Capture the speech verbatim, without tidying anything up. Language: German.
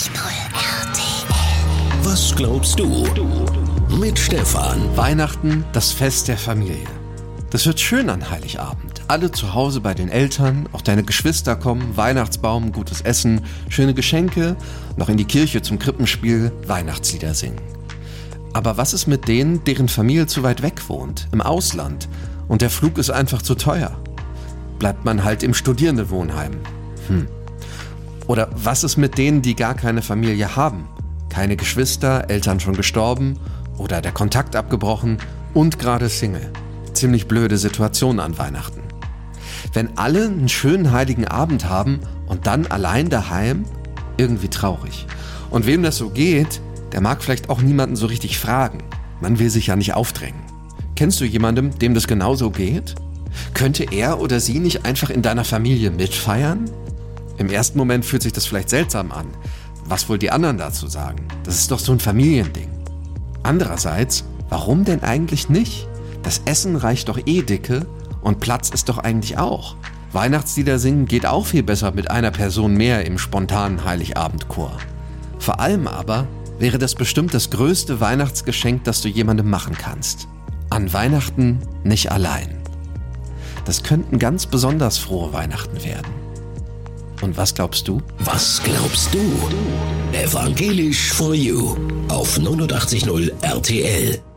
null R T L. Was glaubst du? Mit Stefan. Weihnachten, das Fest der Familie. Das wird schön an Heiligabend. Alle zu Hause bei den Eltern, auch deine Geschwister kommen, Weihnachtsbaum, gutes Essen, schöne Geschenke, noch in die Kirche zum Krippenspiel, Weihnachtslieder singen. Aber was ist mit denen, deren Familie zu weit weg wohnt, im Ausland, und der Flug ist einfach zu teuer? Bleibt man halt im Studierendenwohnheim. Hm. Oder was ist mit denen, die gar keine Familie haben? Keine Geschwister, Eltern schon gestorben oder der Kontakt abgebrochen und gerade Single. Ziemlich blöde Situation an Weihnachten. Wenn alle einen schönen heiligen Abend haben und dann allein daheim, irgendwie traurig. Und wem das so geht, der mag vielleicht auch niemanden so richtig fragen. Man will sich ja nicht aufdrängen. Kennst du jemanden, dem das genauso geht? Könnte er oder sie nicht einfach in deiner Familie mitfeiern? Im ersten Moment fühlt sich das vielleicht seltsam an. Was wohl die anderen dazu sagen? Das ist doch so ein Familiending. Andererseits, warum denn eigentlich nicht? Das Essen reicht doch eh dicke und Platz ist doch eigentlich auch. Weihnachtslieder singen geht auch viel besser mit einer Person mehr im spontanen Heiligabendchor. Vor allem aber wäre das bestimmt das größte Weihnachtsgeschenk, das du jemandem machen kannst. An Weihnachten nicht allein. Das könnten ganz besonders frohe Weihnachten werden. Und was glaubst du? Was glaubst du? Evangelisch for You auf neunundachtzig Komma null R T L.